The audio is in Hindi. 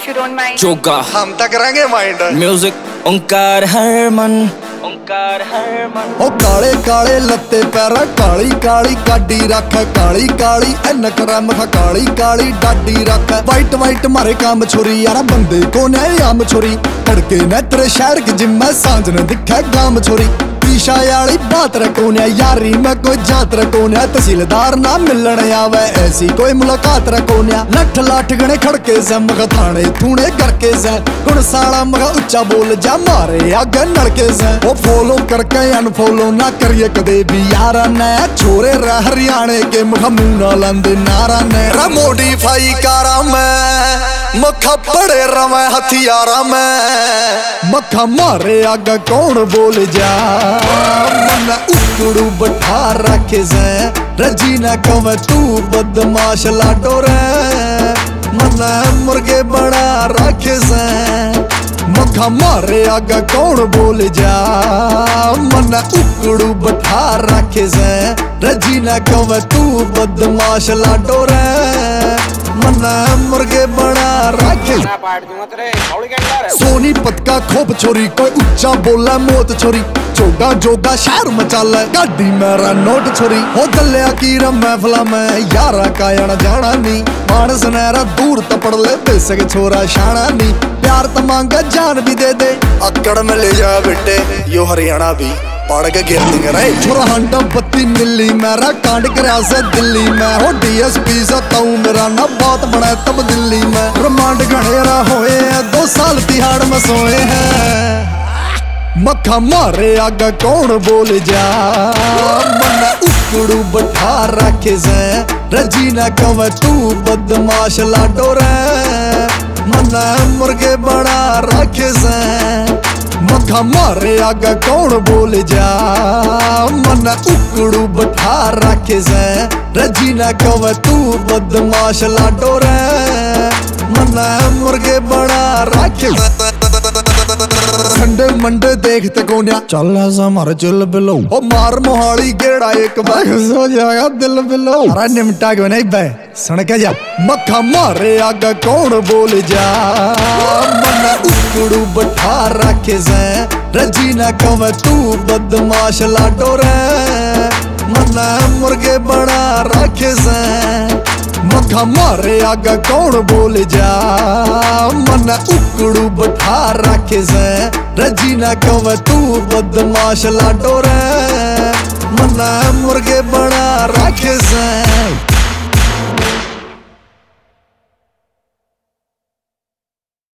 if you don't mind. जोगा हम तक करेंगे माइंड म्यूजिक ओंकार हरमन ओ काले काले लत्ते पैरा काली काली गाडी रख काली काली ऐनक रमख काली काली डाडी रख वाइट वाइट मारे काम छोरी यार बंदे को ने आम छोरी तड़के ने तेरे शहर के जिम में सांझ ने दिखा गाम छोरी पीछा याली बात रखो ने यारी में कोई जात रखो ने तहसीलदार ना मिलन आवे ऐसी कोई मुलाकात रखो ने लठ लाठ गणे खड़के से मग थाने थूने करके से गुण साला मग उच्चा बोल जा मारे आगे नड़के से ओ फॉलो करके अनफॉलो ना करिए कदे भी यारा ने छोरे हरियाणे के मग मुंह लांदे नारा ने मोडिफाई कारा में मखा पड़े रवे हथियारा में मखा मारे आगे कौन बोल जा मना उकड़ू बैठा रखे से रजी ना कवे तू बदमाश लाडो रे मना मुर्गे बड़ा रखे से मखा मारे आगा कौन बोल जा मना उकड़ू बैठा रखे से रजी ना कवे तू बदमाश लाडो रे मना मुर्गे बड़ा रखे सोनीपत का खोप छोरी कोई उच्चा बोला मौत छोरी जोगा जोगा शहर मचाला गाड़ी मेरा नोट छोरी हो गलिया की महफिला में यारा का आना जाना नी मानस नहरा दूर तपड़ ले बेसक छोरा शाना नी प्यार तो मांगा जान भी दे दे अकड़ में ले जा बेटे यो हरियाणा भी पड़ के गिरती करे छोरा हंडा बत्ती मिली मेरा कांड कराया से दिल्ली में हो डीएसपी से ताऊ मेरा ना बात बना तब दिल्ली में रिमांड घनेरा होए 2 साल तिहाड़ में सोए हैं मक्खा मारे आगा कौन बोल जा मना उकड़ू बैठा रखे से रजी ना कवे तू बदमाश लाडो रे मना मुर्गे बड़ा रखे से मक्खा मारे आगा कौन बोल जा मना उकड़ू बैठा रखे से रजी ना कवे तू बदमाश लाडो रे मना मुर्गे बड़ा रखे ठंडे मंडे देखते कोन्या चल ऐसा मारे चिल बिलो ओ मार मोहाली गेड़ा एक बार हो जाएगा दिल बिलो अरे निमटा क्यों नहीं बे सुन के जा मक्खा मारे आगा कौन बोल जा मना उकड़ू बैठा रखे से रजी ना कवे तू बदमाश लाडो रे मना मुर्गे बड़ा रखे से मक्खा मारे आगा कौन बोल जा मना उकड़ू बैठा रखे से रजी ना कवे तू बदमाश लाडो रे मना मुर्गे बड़ा रखे से।